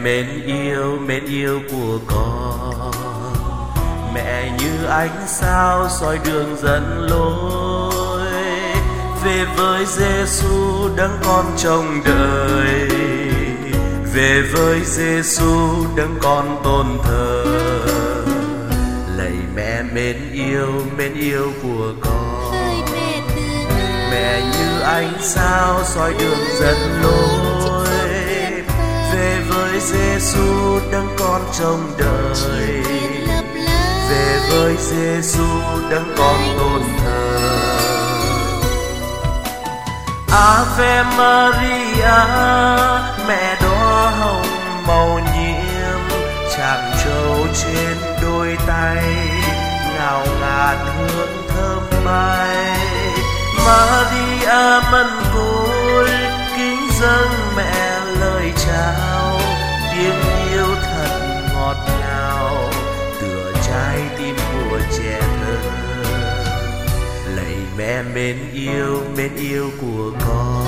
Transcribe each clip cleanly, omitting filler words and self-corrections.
mến yêu của con. Mẹ như ánh sao soi đường dẫn lối, về với Giêsu đấng con trông đợi, về với Giêsu đấng con tôn thờ. Lạy mẹ mến yêu của con. Mẹ như ánh sao soi đường dẫn lối, về với Giêsu đấng con trông đợi, về với Giêsu đấng con tôn thờ. Ave Maria, mẹ đóa hồng màu nhiệm, chàng trâu trên đôi tay, ngào ngạt hương thơm bay. Maria mân côi, kính dâng mẹ lời chào, tiếng yêu thật ngọt ngào, tựa trái tim của trẻ thơ. Lạy mẹ mến yêu của con.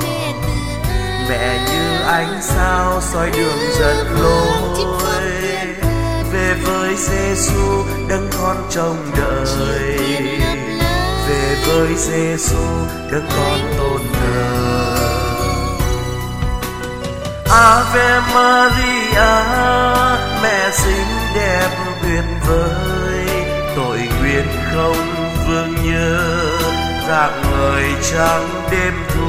Mẹ như ánh sao soi đường dẫn lối, về với Giêsu đấng con trông đợi, về với Giêsu đấng con tôn thờ. Ave Maria, mẹ xinh đẹp tuyệt vời, tội nguyện không vương nhớ, rạng ngời trắng đêm thu.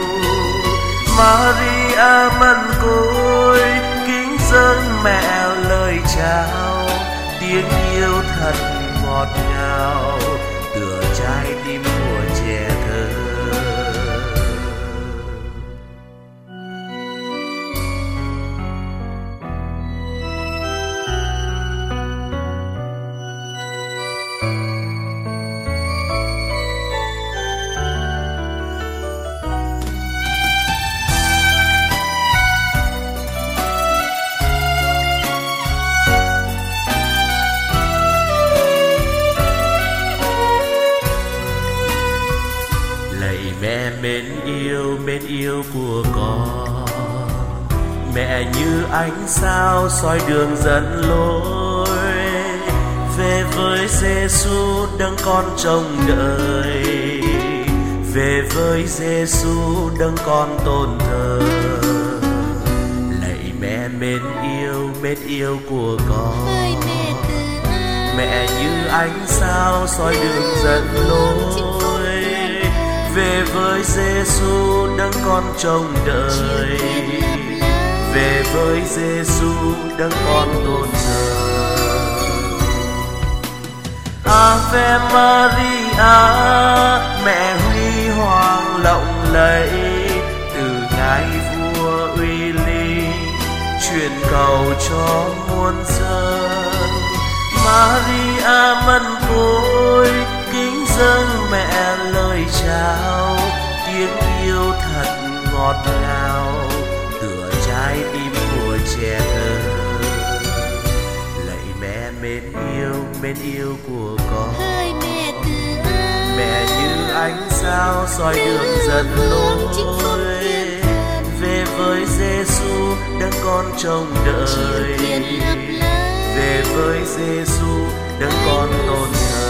Maria mân côi, kính dâng mẹ lời chào, tiếng yêu thật ngọt ngào, tựa trái tim của trẻ thơ. Mẹ mến yêu của con. Mẹ như ánh sao soi đường dẫn lối, về với Giêsu đấng con trông đợi, về với Giêsu đấng con tôn thờ. Lạy mẹ mến yêu của con. Mẹ như ánh sao soi đường dẫn lối, về với Giêsu đấng con trông đợi, về với Giêsu đấng con tôn thờ. Ave Maria, mẹ huy hoàng lộng lẫy, từ ngài vua uy linh truyền cầu cho muôn dân. Maria mân côi, kính dâng mẹ lời chào, tiếng yêu thật ngọt ngào, tựa trái tim của trẻ thơ. Lạy mẹ mến yêu của con. Mẹ như ánh sao soi đường dẫn lối, về với Giêsu đấng con trông đợi, về với Giêsu đấng con tôn thờ.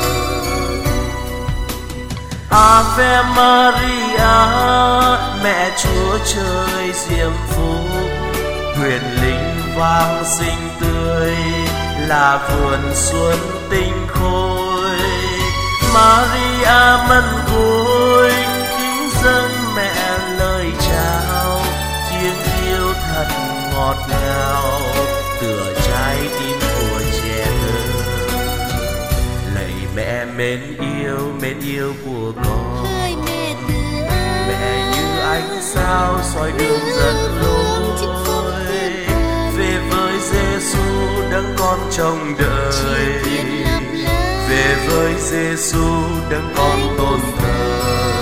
Ave Maria, mẹ Chúa trời diệm phúc, huyền linh vang xinh tươi, là vườn xuân tinh khôi. Maria mân côi, kính dâng mẹ lời chào, tiếng yêu thật ngọt ngào, tựa trái tim của trẻ thơ. Lạy mẹ mến yêu của con. Mẹ như ánh sao soi đường dẫn lối, về với Giêsu đấng con trông đợi, về với Giêsu đấng con tôn thờ.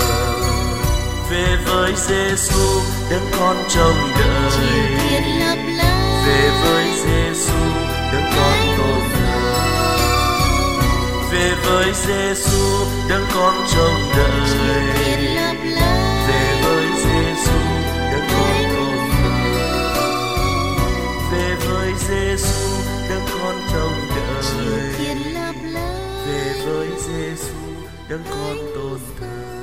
Về với Giêsu đấng con trông đợi, về với Giêsu đấng con tôn thờ. Về với Giêsu đấng con trông đợi, về với Giêsu đấng con tôn thờ. đấng con tôn thờ.